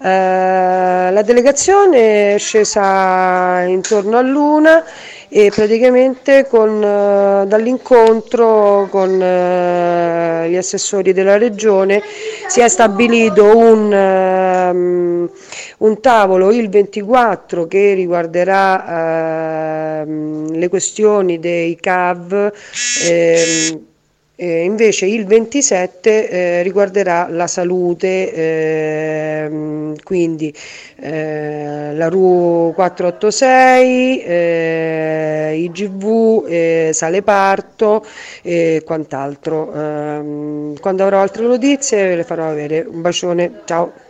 La delegazione è scesa intorno all'una e praticamente dall'incontro con gli assessori della regione si è stabilito un tavolo il 24 che riguarderà le questioni dei CAV. Invece il 27 riguarderà la salute, quindi la RU 486, IGV, Sale Parto e quant'altro. Quando avrò altre notizie ve le farò avere. Un bacione, ciao.